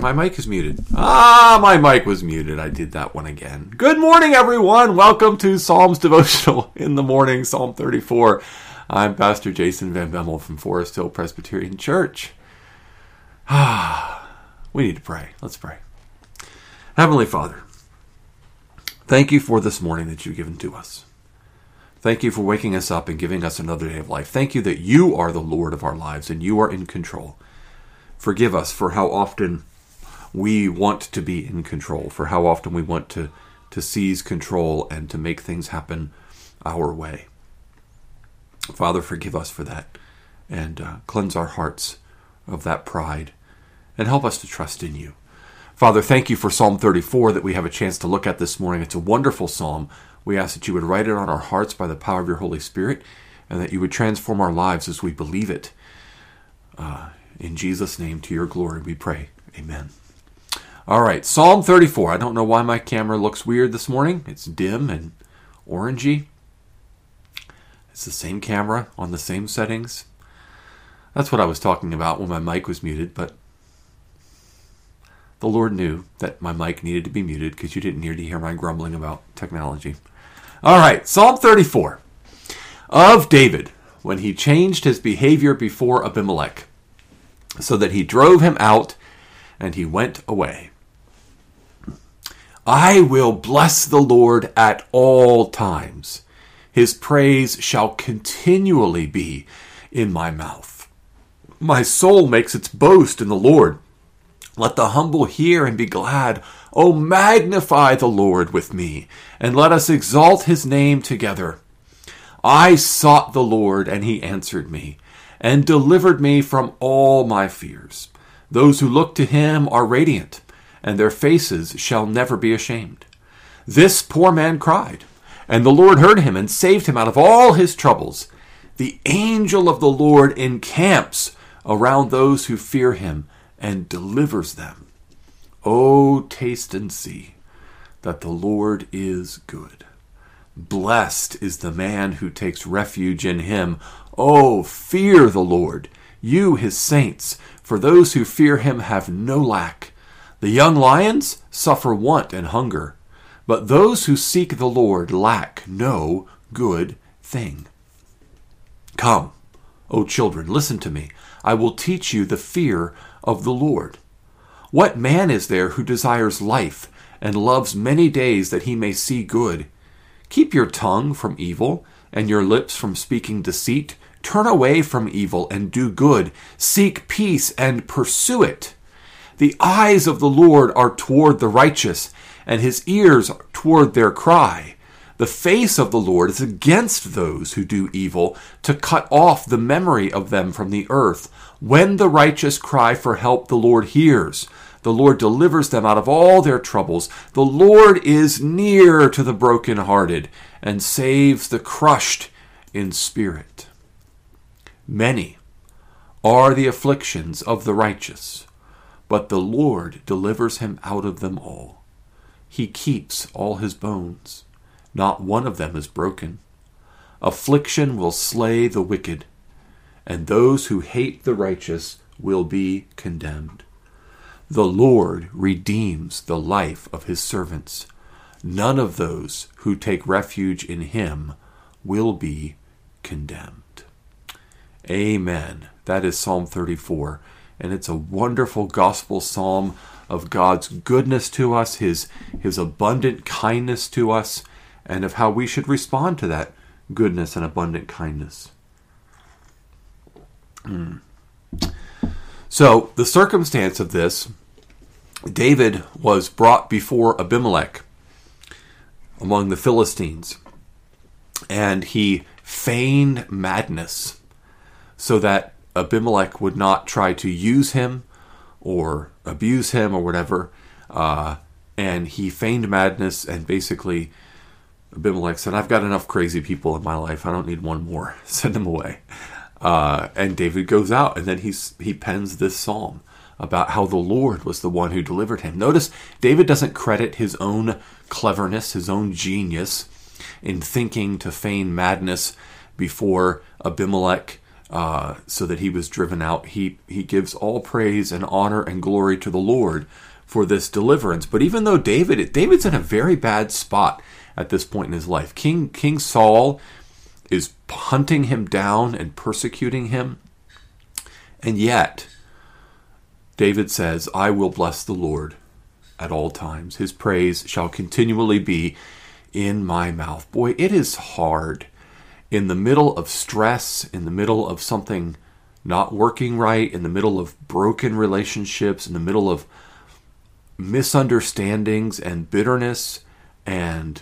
My mic is muted. My mic was muted. I did that one again. Good morning, everyone. Welcome to Psalms Devotional in the Morning, Psalm 34. I'm Pastor Jason Van Bemmel from Forest Hill Presbyterian Church. We need to pray. Let's pray. Heavenly Father, thank you for this morning that you've given to us. Thank you for waking us up and giving us another day of life. Thank you that you are the Lord of our lives and you are in control. Forgive us for how often we want to be in control, for how often we want to seize control and to make things happen our way. Father, forgive us for that and cleanse our hearts of that pride and help us to trust in you. Father, thank you for Psalm 34 that we have a chance to look at this morning. It's a wonderful psalm. We ask that you would write it on our hearts by the power of your Holy Spirit and that you would transform our lives as we believe it. In Jesus' name, to your glory, we pray. Amen. All right, Psalm 34. I don't know why my camera looks weird this morning. It's dim and orangey. It's the same camera on the same settings. That's what I was talking about when my mic was muted, but the Lord knew that my mic needed to be muted because you didn't need to hear my grumbling about technology. All right, Psalm 34 of David when he changed his behavior before Abimelech, so that he drove him out and he went away. I will bless the Lord at all times. His praise shall continually be in my mouth. My soul makes its boast in the Lord. Let the humble hear and be glad. Oh, magnify the Lord with me, and let us exalt his name together. I sought the Lord, and he answered me, and delivered me from all my fears. Those who look to him are radiant, and their faces shall never be ashamed. This poor man cried, and the Lord heard him and saved him out of all his troubles. The angel of the Lord encamps around those who fear him and delivers them. Oh, taste and see that the Lord is good. Blessed is the man who takes refuge in him. Oh, fear the Lord, you his saints, for those who fear him have no lack. The young lions suffer want and hunger, but those who seek the Lord lack no good thing. Come, O children, listen to me. I will teach you the fear of the Lord. What man is there who desires life and loves many days that he may see good? Keep your tongue from evil and your lips from speaking deceit. Turn away from evil and do good. Seek peace and pursue it. The eyes of the Lord are toward the righteous, and his ears are toward their cry. The face of the Lord is against those who do evil, to cut off the memory of them from the earth. When the righteous cry for help, the Lord hears. The Lord delivers them out of all their troubles. The Lord is near to the brokenhearted and saves the crushed in spirit. Many are the afflictions of the righteous, but the Lord delivers him out of them all. He keeps all his bones. Not one of them is broken. Affliction will slay the wicked, and those who hate the righteous will be condemned. The Lord redeems the life of his servants. None of those who take refuge in him will be condemned. Amen. That is Psalm 34, and it's a wonderful gospel psalm of God's goodness to us, his abundant kindness to us, and of how we should respond to that goodness and abundant kindness. So, the circumstance of this, David was brought before Abimelech among the Philistines, and he feigned madness so that Abimelech would not try to use him or abuse him or whatever, and he feigned madness, and basically Abimelech said, I've got enough crazy people in my life, I don't need one more, send them away. And David goes out, and then he pens this psalm about how the Lord was the one who delivered him. Notice, David doesn't credit his own cleverness, his own genius in thinking to feign madness before Abimelech so that he was driven out. He gives all praise and honor and glory to the Lord for this deliverance. But even though David's in a very bad spot at this point in his life. King Saul is hunting him down and persecuting him. And yet, David says, I will bless the Lord at all times. His praise shall continually be in my mouth. Boy, it is hard in the middle of stress, in the middle of something not working right, in the middle of broken relationships, in the middle of misunderstandings and bitterness, and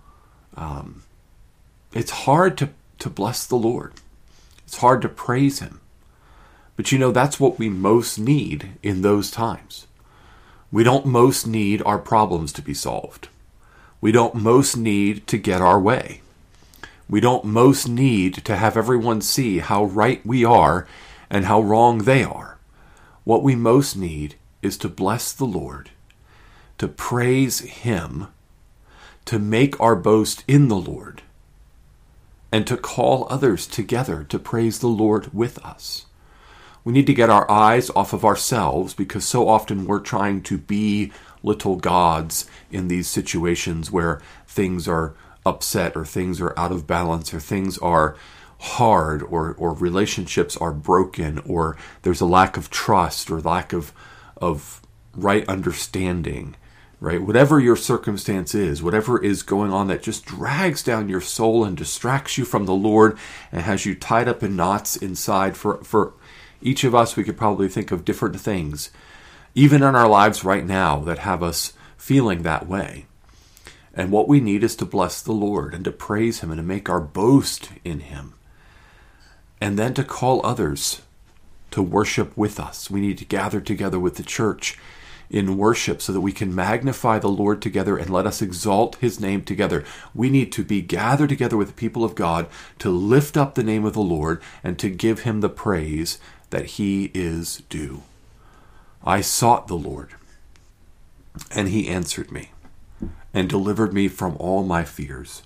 it's hard to bless the Lord. It's hard to praise him. But that's what we most need in those times. We don't most need our problems to be solved. We don't most need to get our way. We don't most need to have everyone see how right we are and how wrong they are. What we most need is to bless the Lord, to praise him, to make our boast in the Lord, and to call others together to praise the Lord with us. We need to get our eyes off of ourselves, because so often we're trying to be little gods in these situations where things are upset or things are out of balance or things are hard or relationships are broken or there's a lack of trust or lack of right understanding. Right? Whatever your circumstance is, whatever is going on that just drags down your soul and distracts you from the Lord and has you tied up in knots inside. For each of us, we could probably think of different things, even in our lives right now, that have us feeling that way. And what we need is to bless the Lord and to praise him and to make our boast in him. And then to call others to worship with us. We need to gather together with the church in worship so that we can magnify the Lord together and let us exalt his name together. We need to be gathered together with the people of God to lift up the name of the Lord and to give him the praise that he is due. I sought the Lord, and he answered me and delivered me from all my fears.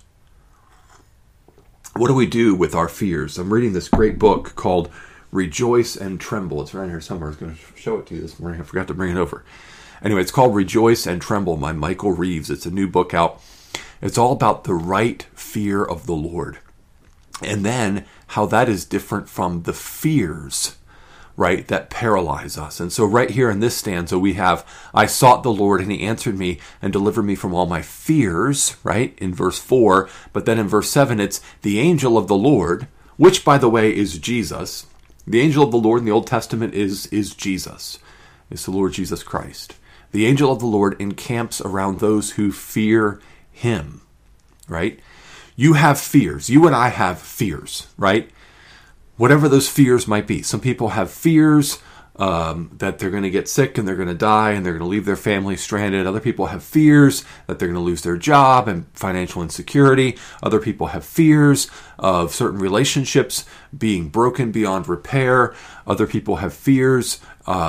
What do we do with our fears? I'm reading this great book called Rejoice and Tremble. It's around here somewhere. I was going to show it to you this morning. I forgot to bring it over. Anyway, it's called Rejoice and Tremble by Michael Reeves. It's a new book out. It's all about the right fear of the Lord. And then how that is different from the fears, right, that paralyze us. And so right here in this stanza, we have, I sought the Lord and he answered me and delivered me from all my fears, right, in verse 4. But then in verse 7, it's the angel of the Lord, which, by the way, is Jesus. The angel of the Lord in the Old Testament is Jesus. It's the Lord Jesus Christ. The angel of the Lord encamps around those who fear him, right? You have fears. You and I have fears, right? Whatever those fears might be. Some people have fears that they're going to get sick and they're going to die and they're going to leave their family stranded. Other people have fears that they're going to lose their job and financial insecurity. Other people have fears of certain relationships being broken beyond repair. Other people have fears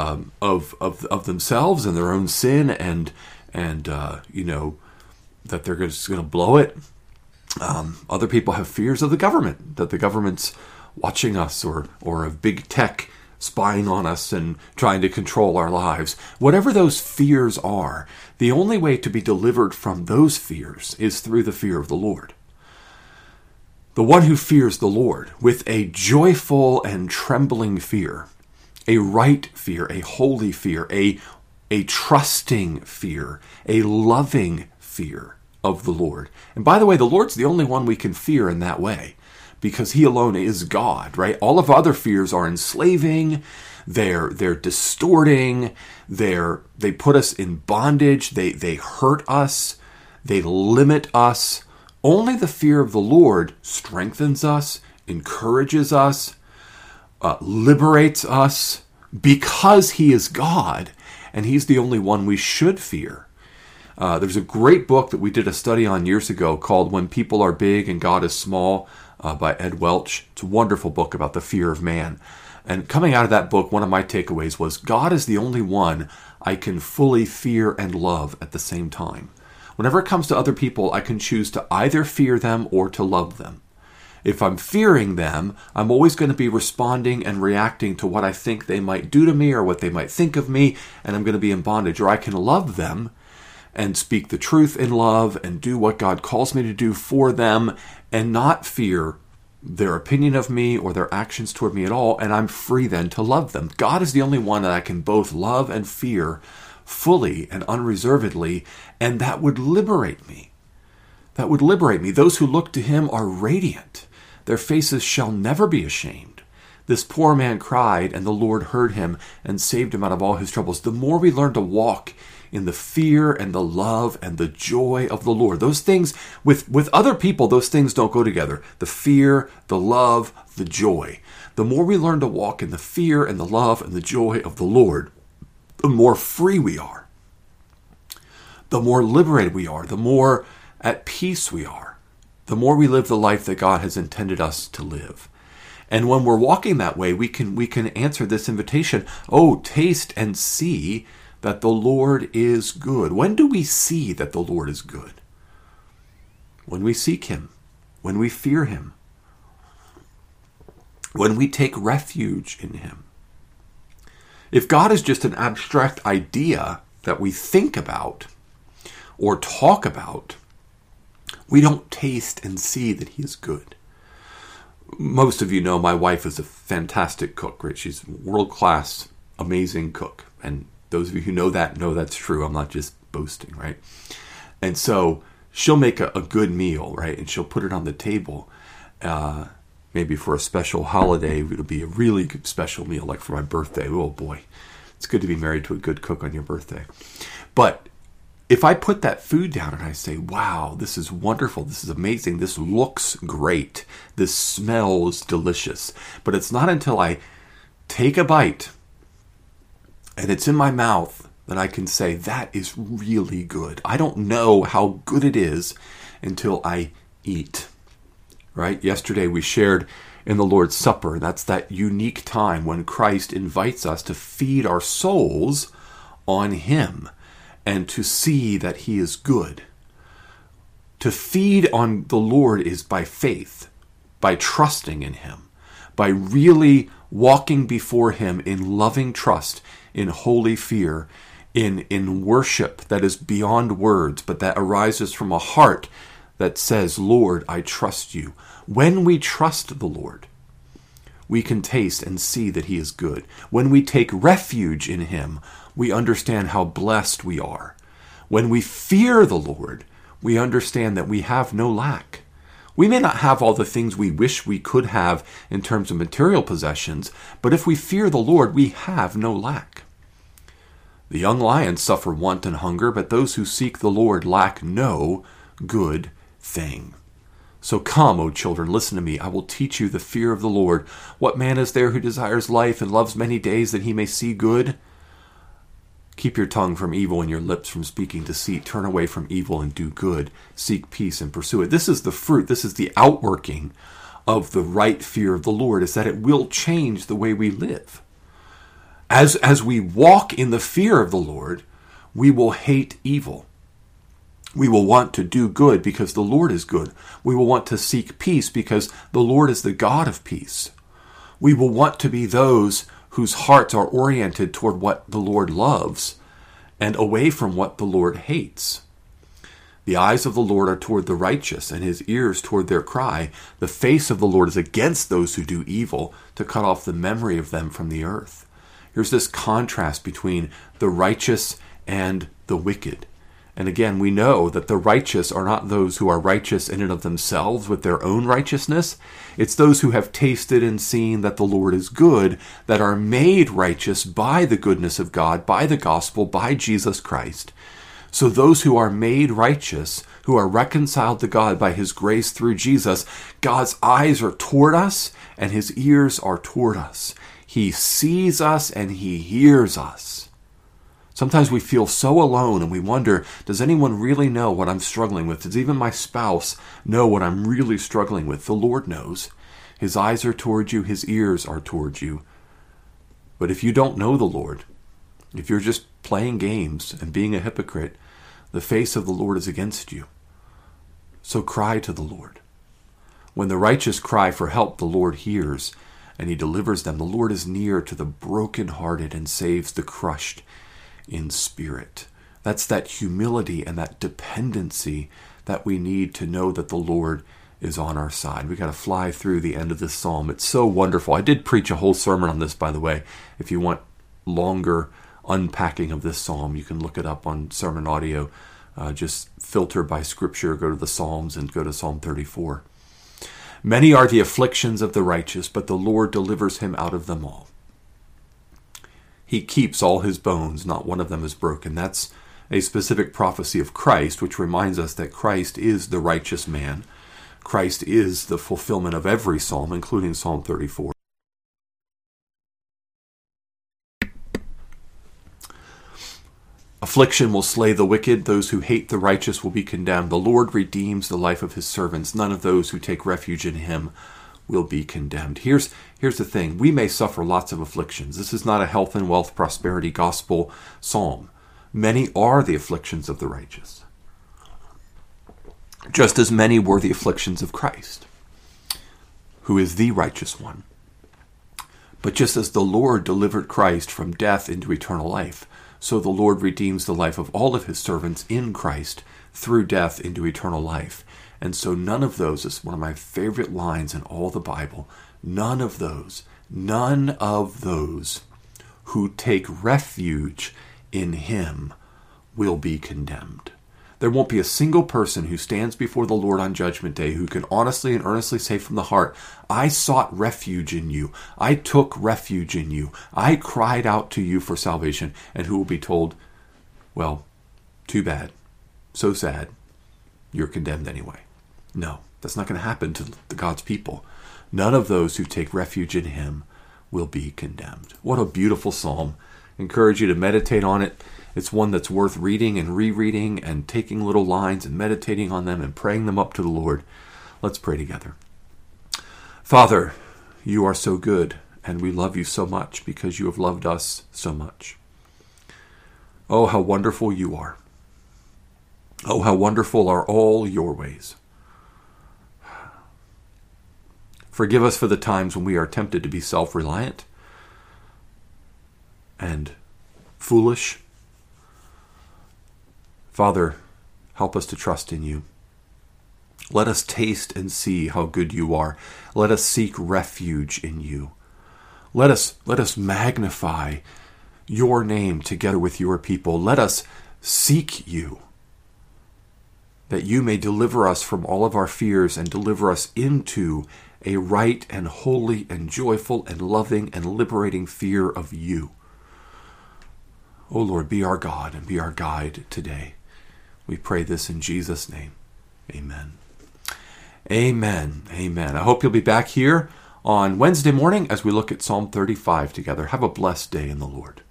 of themselves and their own sin and that they're just going to blow it. Other people have fears of the government, that the government's watching us or of big tech spying on us and trying to control our lives. Whatever those fears are, the only way to be delivered from those fears is through the fear of the Lord. The one who fears the Lord with a joyful and trembling fear, a right fear, a holy fear, a trusting fear, a loving fear of the Lord. And by the way, the Lord's the only one we can fear in that way, because he alone is God, right? All of other fears are enslaving, they're distorting, they put us in bondage, they hurt us, they limit us. Only the fear of the Lord strengthens us, encourages us, liberates us, because he is God, and he's the only one we should fear. There's a great book that we did a study on years ago called When People Are Big and God is Small, by Ed Welch. It's a wonderful book about the fear of man. And coming out of that book, one of my takeaways was God is the only one I can fully fear and love at the same time. Whenever it comes to other people, I can choose to either fear them or to love them. If I'm fearing them, I'm always going to be responding and reacting to what I think they might do to me or what they might think of me, and I'm going to be in bondage. Or I can love them and speak the truth in love and do what God calls me to do for them and not fear their opinion of me or their actions toward me at all, and I'm free then to love them. God is the only one that I can both love and fear fully and unreservedly, and that would liberate me. That would liberate me. Those who look to him are radiant. Their faces shall never be ashamed. This poor man cried, and the Lord heard him and saved him out of all his troubles. The more we learn to walk in the fear and the love and the joy of the Lord, those things, with other people, those things don't go together. The fear, the love, the joy. The more we learn to walk in the fear and the love and the joy of the Lord, the more free we are. The more liberated we are. The more at peace we are. The more we live the life that God has intended us to live. And when we're walking that way, we can answer this invitation. Oh, taste and see that the Lord is good. When do we see that the Lord is good? When we seek him, when we fear him, when we take refuge in him. If God is just an abstract idea that we think about or talk about, we don't taste and see that he is good. Most of you know my wife is a fantastic cook, right? She's a world-class, amazing cook. And those of you who know that's true. I'm not just boasting, right? And so she'll make a good meal, right? And she'll put it on the table. Maybe for a special holiday, it'll be a really good special meal, like for my birthday. Oh boy, it's good to be married to a good cook on your birthday. But if I put that food down and I say, wow, this is wonderful, this is amazing, this looks great, this smells delicious, but it's not until I take a bite and it's in my mouth that I can say, that is really good. I don't know how good it is until I eat, right? Yesterday we shared in the Lord's Supper. That's that unique time when Christ invites us to feed our souls on him and to see that he is good. To feed on the Lord is by faith, by trusting in him, by really walking before him in loving trust, in holy fear, in worship that is beyond words, but that arises from a heart that says, Lord, I trust you. When we trust the Lord, we can taste and see that he is good. When we take refuge in him, we understand how blessed we are. When we fear the Lord, we understand that we have no lack. We may not have all the things we wish we could have in terms of material possessions, but if we fear the Lord, we have no lack. The young lions suffer want and hunger, but those who seek the Lord lack no good thing. So come, O children, listen to me. I will teach you the fear of the Lord. What man is there who desires life and loves many days that he may see good? Keep your tongue from evil and your lips from speaking deceit. Turn away from evil and do good. Seek peace and pursue it. This is the fruit. This is the outworking of the right fear of the Lord, is that it will change the way we live. As we walk in the fear of the Lord, we will hate evil. We will want to do good because the Lord is good. We will want to seek peace because the Lord is the God of peace. We will want to be those whose hearts are oriented toward what the Lord loves and away from what the Lord hates. The eyes of the Lord are toward the righteous, and his ears toward their cry. The face of the Lord is against those who do evil, to cut off the memory of them from the earth. Here's this contrast between the righteous and the wicked. And again, we know that the righteous are not those who are righteous in and of themselves with their own righteousness. It's those who have tasted and seen that the Lord is good, that are made righteous by the goodness of God, by the gospel, by Jesus Christ. So those who are made righteous, who are reconciled to God by his grace through Jesus, God's eyes are toward us and his ears are toward us. He sees us and he hears us. Sometimes we feel so alone and we wonder, does anyone really know what I'm struggling with? Does even my spouse know what I'm really struggling with? The Lord knows. His eyes are toward you, his ears are toward you. But if you don't know the Lord, if you're just playing games and being a hypocrite, the face of the Lord is against you. So cry to the Lord. When the righteous cry for help, the Lord hears, and he delivers them. The Lord is near to the brokenhearted and saves the crushed in spirit. That's that humility and that dependency that we need to know that the Lord is on our side. We got to fly through the end of this psalm. It's so wonderful. I did preach a whole sermon on this, by the way. If you want longer unpacking of this psalm, you can look it up on Sermon Audio. Just filter by scripture, go to the Psalms and go to Psalm 34. Many are the afflictions of the righteous, but the Lord delivers him out of them all. He keeps all his bones, not one of them is broken. That's a specific prophecy of Christ, which reminds us that Christ is the righteous man. Christ is the fulfillment of every psalm, including Psalm 34. Affliction will slay the wicked. Those who hate the righteous will be condemned. The Lord redeems the life of his servants. None of those who take refuge in him will be condemned. Here's the thing. We may suffer lots of afflictions. This is not a health and wealth prosperity gospel psalm. Many are the afflictions of the righteous, just as many were the afflictions of Christ, who is the righteous one. But just as the Lord delivered Christ from death into eternal life, so the Lord redeems the life of all of his servants in Christ through death into eternal life. And so none of those, is one of my favorite lines in all the Bible, none of those who take refuge in him will be condemned. There won't be a single person who stands before the Lord on Judgment Day who can honestly and earnestly say from the heart, I sought refuge in you. I took refuge in you. I cried out to you for salvation. And who will be told, well, too bad. So sad. You're condemned anyway. No, that's not going to happen to God's people. None of those who take refuge in him will be condemned. What a beautiful psalm. I encourage you to meditate on it. It's one that's worth reading and rereading and taking little lines and meditating on them and praying them up to the Lord. Let's pray together. Father, you are so good, and we love you so much because you have loved us so much. Oh, how wonderful you are. Oh, how wonderful are all your ways. Forgive us for the times when we are tempted to be self-reliant and foolish. Father, help us to trust in you. Let us taste and see how good you are. Let us seek refuge in you. Let us magnify your name together with your people. Let us seek you, that you may deliver us from all of our fears and deliver us into a right and holy and joyful and loving and liberating fear of you. O Lord, be our God and be our guide today. We pray this in Jesus' name. Amen. Amen. Amen. I hope you'll be back here on Wednesday morning as we look at Psalm 35 together. Have a blessed day in the Lord.